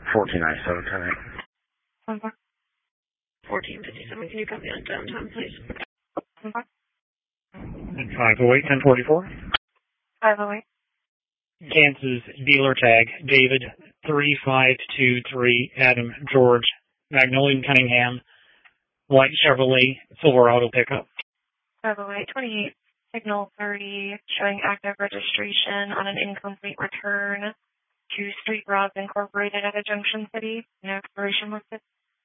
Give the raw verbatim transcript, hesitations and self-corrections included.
fourteen ninety-seven, ten eight. fourteen fifty-seven, can you copy on downtown, please? five oh eight, ten forty-four. five oh eight. Kansas dealer tag, David, three five two three, Adam, George, Magnolia Cunningham, white Chevrolet, Silverado pickup. five oh eight, twenty-eight, signal thirty, showing active registration on an incomplete return to Street Rods Incorporated at a Junction City. No expiration listed.